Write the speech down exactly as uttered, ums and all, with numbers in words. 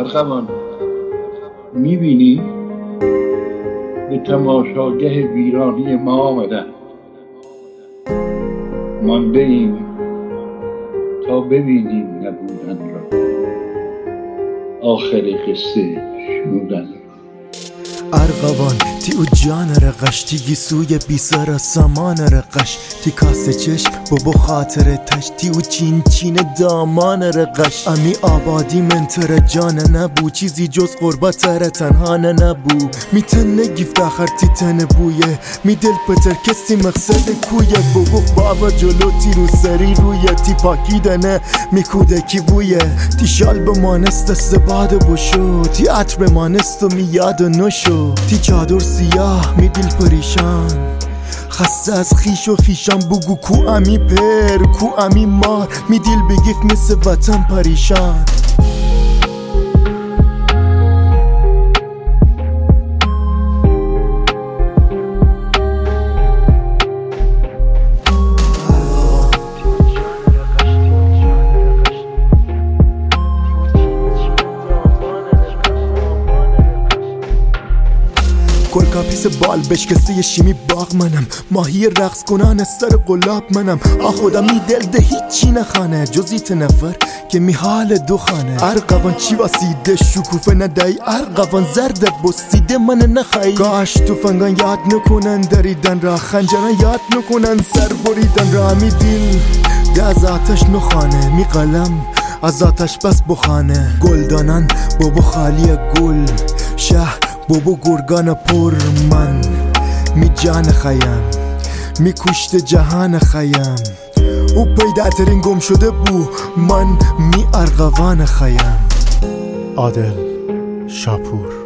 ارغوان میبینی به تماشاگه ویرانی ما آمدن، مانده ایم تا ببینیم نبودن را، آخر قصه شنودن را. ارغوان تی او جان رقش تی گیسوی بیسر سامان رقش تی کاسه چشم بابا خاطر تش تی او چین چین دامان رقش امی آبادی منتر جان نبو چیزی جز قربت تر تنها نبو می تن گفت آخر تی تن بویه می دل پتر کسی مقصد کویه بگفت بابا جلو تی رو سری رویه تی پاکیدنه می کوده کی بویه تی شال بمانست استباد بشو تی عطر بمانست و می یاد و نشو تی چادر سیاه می دل پریشان خسته از خیش و خیشان بگو کو امی پر کو امی مار می دل بگیف مثل وطن پریشان. کلکا پیس بال بشکسته شیمی باغ منم، ماهی رقص کنان سر قلاب منم. آخودم می دل ده هیچی نخانه جزیت نفر که می حال دو خانه. ارغوان چی واسیده شکوفه ندهی، ارغوان زرد بستیده من نخواهی. کاش توفنگان یاد نکنن دریدن را، خنجران یاد نکنن سر بریدن را. می دل ده از آتش نخانه، می قلم از آتش بس بخانه. گلدانان بابا خالی گل، شهر بابا گرگان پر من. می جان خیم می کشت جهان خیم، او پیدا ترین گم شده بو من می ارغوان خیم. عادل شاپور.